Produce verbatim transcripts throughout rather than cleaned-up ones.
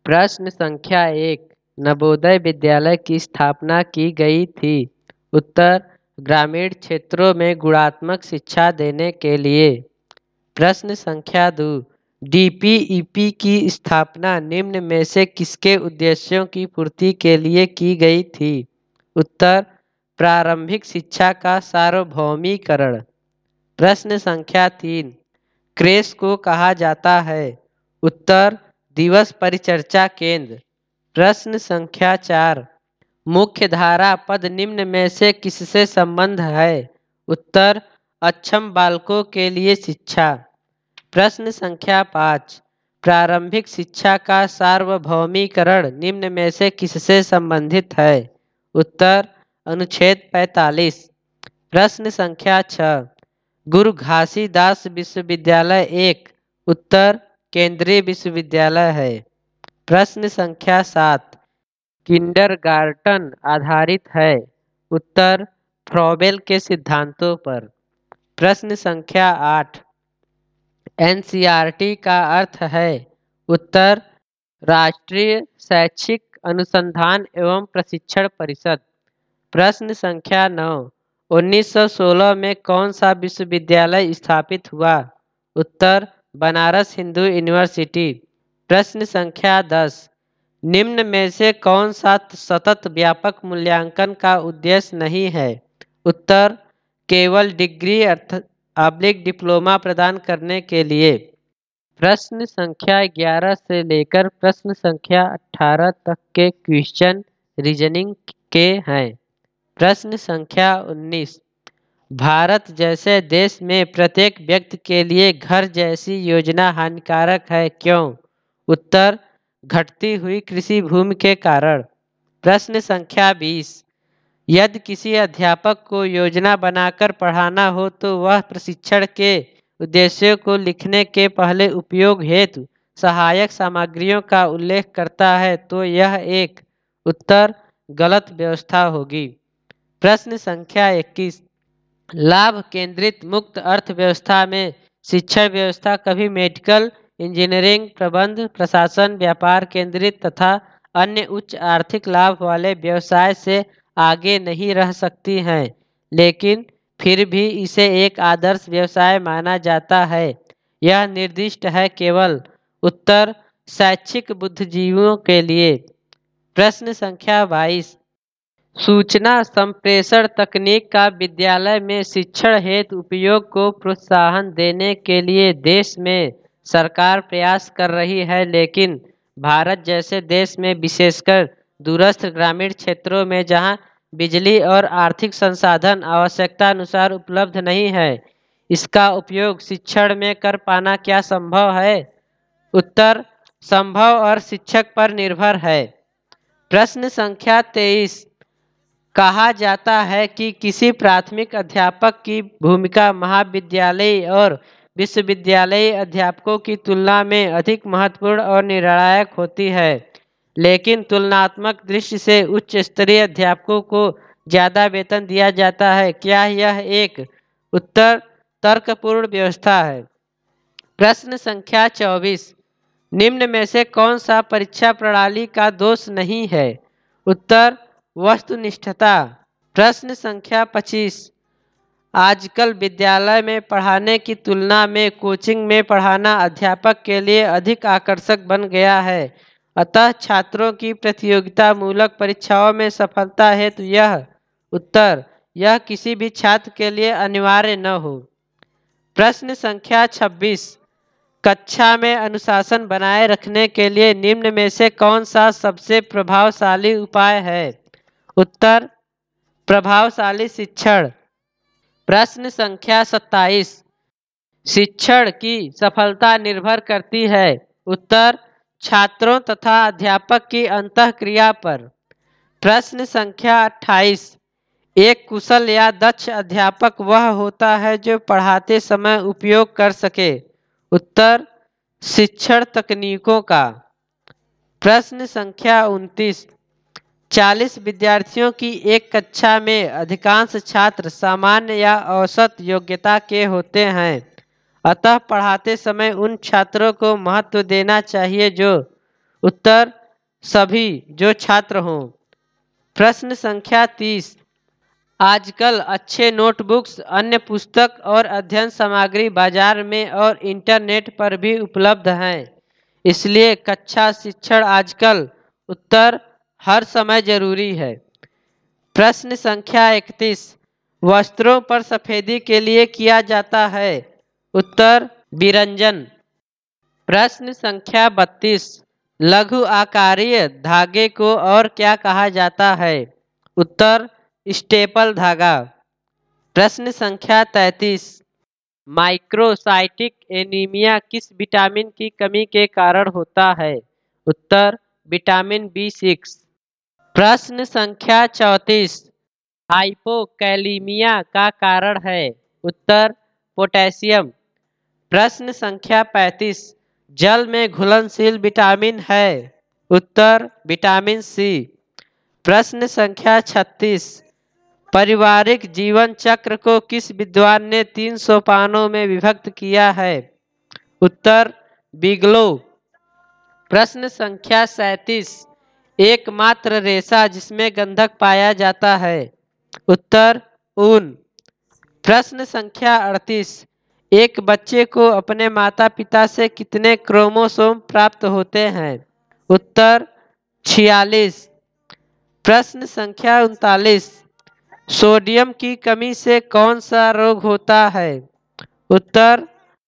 प्रश्न संख्या एक, नवोदय विद्यालय की स्थापना की गई थी। उत्तर, ग्रामीण क्षेत्रों में गुणात्मक शिक्षा देने के लिए। प्रश्न संख्या दो, डी पी ई पी की स्थापना निम्न में से किसके उद्देश्यों की पूर्ति के लिए की गई थी? उत्तर, प्रारंभिक शिक्षा का सार्वभौमिकरण। प्रश्न संख्या तीन, क्रेश को कहा जाता है? उत्तर, दिवस परिचर्चा केंद्र। प्रश्न संख्या चार, मुख्य धारा पद निम्न में से किससे संबंध है? उत्तर, अक्षम बालकों के लिए शिक्षा। प्रश्न संख्या पाँच, प्रारंभिक शिक्षा का सार्वभौमिकरण निम्न में से किससे संबंधित है? उत्तर, अनुच्छेद पैंतालीस। प्रश्न संख्या छः, गुरु घासीदास विश्वविद्यालय एक उत्तर केंद्रीय विश्वविद्यालय है। प्रश्न संख्या सात, किंडरगार्टन आधारित है? उत्तर, फ्रॉबेल के सिद्धांतों पर। प्रश्न संख्या आठ, N C E R T का अर्थ है? उत्तर, राष्ट्रीय शैक्षिक अनुसंधान एवं प्रशिक्षण परिषद। प्रश्न संख्या नौ, उन्नीस सौ सोलह में कौन सा विश्वविद्यालय स्थापित हुआ? उत्तर, बनारस हिंदू यूनिवर्सिटी। प्रश्न संख्या दस, निम्न में से कौन सा सतत व्यापक मूल्यांकन का उद्देश्य नहीं है? उत्तर, केवल डिग्री अर्थ ऑब्लिक डिप्लोमा प्रदान करने के लिए। प्रश्न संख्या ग्यारह से लेकर प्रश्न संख्या अठारह तक के क्वेश्चन रीजनिंग के हैं। प्रश्न संख्या उन्नीस, भारत जैसे देश में प्रत्येक व्यक्ति के लिए घर जैसी योजना हानिकारक है, क्यों? उत्तर, घटती हुई कृषि भूमि के कारण। प्रश्न संख्या बीस, यदि किसी अध्यापक को योजना बनाकर पढ़ाना हो तो वह प्रशिक्षण के उद्देश्यों को लिखने के पहले उपयोग हेतु सहायक सामग्रियों का उल्लेख करता है तो यह एक उत्तर गलत व्यवस्था होगी। प्रश्न संख्या इक्कीस, लाभ केंद्रित मुक्त अर्थव्यवस्था में शिक्षा व्यवस्था कभी मेडिकल, इंजीनियरिंग, प्रबंध, प्रशासन, व्यापार केंद्रित तथा अन्य उच्च आर्थिक लाभ वाले व्यवसाय से आगे नहीं रह सकती हैं, लेकिन फिर भी इसे एक आदर्श व्यवसाय माना जाता है। यह निर्दिष्ट है केवल उत्तर, शैक्षिक बुद्धिजीवियों के लिए। प्रश्न संख्या बाईस, सूचना संप्रेषण तकनीक का विद्यालय में शिक्षण हेतु उपयोग को प्रोत्साहन देने के लिए देश में सरकार प्रयास कर रही है, लेकिन भारत जैसे देश में विशेषकर दूरस्थ ग्रामीण क्षेत्रों में जहां बिजली और आर्थिक संसाधन आवश्यकता अनुसार उपलब्ध नहीं है, इसका उपयोग शिक्षण में कर पाना क्या संभव है? उत्तर, संभव और शिक्षक पर निर्भर है। प्रश्न संख्या तेईस, कहा जाता है कि किसी प्राथमिक अध्यापक की भूमिका महाविद्यालयी और विश्वविद्यालयी अध्यापकों की तुलना में अधिक महत्वपूर्ण और निर्णायक होती है, लेकिन तुलनात्मक दृष्टि से उच्च स्तरीय अध्यापकों को ज़्यादा वेतन दिया जाता है। क्या यह एक उत्तर तर्कपूर्ण व्यवस्था है? प्रश्न संख्या चौबीस, निम्न में से कौन सा परीक्षा प्रणाली का दोष नहीं है? उत्तर, वस्तुनिष्ठता। प्रश्न संख्या पच्चीस, आजकल विद्यालय में पढ़ाने की तुलना में कोचिंग में पढ़ाना अध्यापक के लिए अधिक आकर्षक बन गया है, अतः छात्रों की प्रतियोगिता मूलक परीक्षाओं में सफलता हेतु यह उत्तर, यह किसी भी छात्र के लिए अनिवार्य न हो। प्रश्न संख्या छब्बीस, कक्षा में अनुशासन बनाए रखने के लिए निम्न में से कौन सा सबसे प्रभावशाली उपाय है? उत्तर, प्रभावशाली शिक्षण। प्रश्न संख्या सत्ताईस, शिक्षण की सफलता निर्भर करती है? उत्तर, छात्रों तथा अध्यापक की अंतःक्रिया पर। प्रश्न संख्या अट्ठाईस, एक कुशल या दक्ष अध्यापक वह होता है जो पढ़ाते समय उपयोग कर सके। उत्तर, शिक्षण तकनीकों का। प्रश्न संख्या उनतीस, चालीस विद्यार्थियों की एक कक्षा में अधिकांश छात्र सामान्य या औसत योग्यता के होते हैं, अतः पढ़ाते समय उन छात्रों को महत्व देना चाहिए जो उत्तर सभी जो छात्र हों। प्रश्न संख्या तीस। आजकल अच्छे नोटबुक्स, अन्य पुस्तक और अध्ययन सामग्री बाजार में और इंटरनेट पर भी उपलब्ध हैं, इसलिए कक्षा शिक्षण आजकल उत्तर हर समय जरूरी है। प्रश्न संख्या इकतीस। वस्त्रों पर सफेदी के लिए किया जाता है, उत्तर विरंजन। प्रश्न संख्या बत्तीस। लघु आकारीय धागे को और क्या कहा जाता है, उत्तर स्टेपल धागा। प्रश्न संख्या तैंतीस। माइक्रोसाइटिक एनीमिया किस विटामिन की कमी के कारण होता है, उत्तर विटामिन बी सिक्स। प्रश्न संख्या चौंतीस। हाइपोकैलीमिया का कारण है, उत्तर पोटेशियम। प्रश्न संख्या पैंतीस। जल में घुलनशील विटामिन है, उत्तर विटामिन सी। प्रश्न संख्या छत्तीस। पारिवारिक जीवन चक्र को किस विद्वान ने तीन सोपानों में विभक्त किया है, उत्तर बिगलो। प्रश्न संख्या सैंतीस। एकमात्र रेशा जिसमें गंधक पाया जाता है, उत्तर ऊन। प्रश्न संख्या अड़तीस। एक बच्चे को अपने माता पिता से कितने क्रोमोसोम प्राप्त होते हैं, उत्तर छियालीस। प्रश्न संख्या उनतालीस। सोडियम की कमी से कौन सा रोग होता है, उत्तर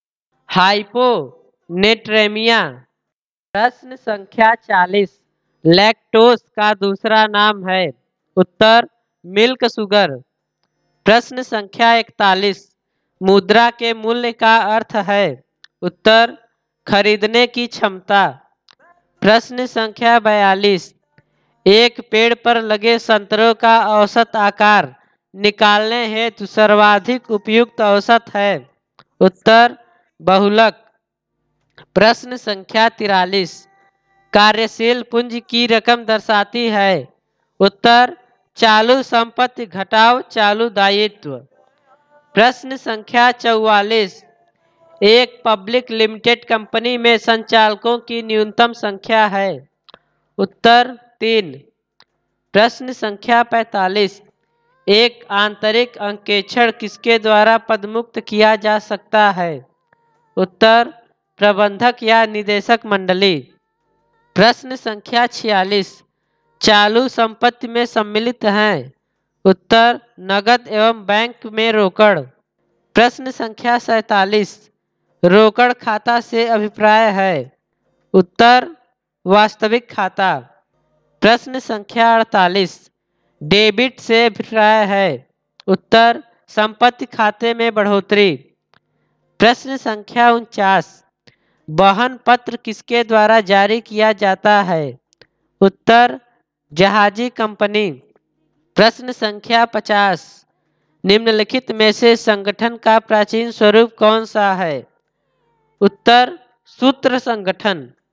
हाइपोनेट्रेमिया। प्रश्न संख्या चालीस। लैक्टोज का दूसरा नाम है, उत्तर मिल्क शुगर। प्रश्न संख्या इकतालीस। मुद्रा के मूल्य का अर्थ है, उत्तर खरीदने की क्षमता। प्रश्न संख्या बयालीस। एक पेड़ पर लगे संतरों का औसत आकार निकालने हेतु सर्वाधिक उपयुक्त औसत है, उत्तर बहुलक। प्रश्न संख्या तिरालीस। कार्यशील पूंजी की रकम दर्शाती है, उत्तर चालू संपत्ति घटाव चालू दायित्व। प्रश्न संख्या चौवालीस। एक पब्लिक लिमिटेड कंपनी में संचालकों की न्यूनतम संख्या है, उत्तर तीन। प्रश्न संख्या पैंतालीस। एक आंतरिक अंकेक्षण किसके द्वारा पदमुक्त किया जा सकता है, उत्तर प्रबंधक या निदेशक मंडली। प्रश्न संख्या छियालीस। चालू संपत्ति में सम्मिलित हैं, उत्तर नगद एवं बैंक में रोकड़। प्रश्न संख्या सैंतालीस। रोकड़ खाता से अभिप्राय है, उत्तर वास्तविक खाता। प्रश्न संख्या अड़तालीस। डेबिट से अभिप्राय है, उत्तर संपत्ति खाते में बढ़ोतरी। प्रश्न संख्या उनचास। वहन पत्र किसके द्वारा जारी किया जाता है, उत्तर जहाजी कंपनी। प्रश्न संख्या पचास। निम्नलिखित में से संगठन का प्राचीन स्वरूप कौन सा है, उत्तर सूत्र संगठन।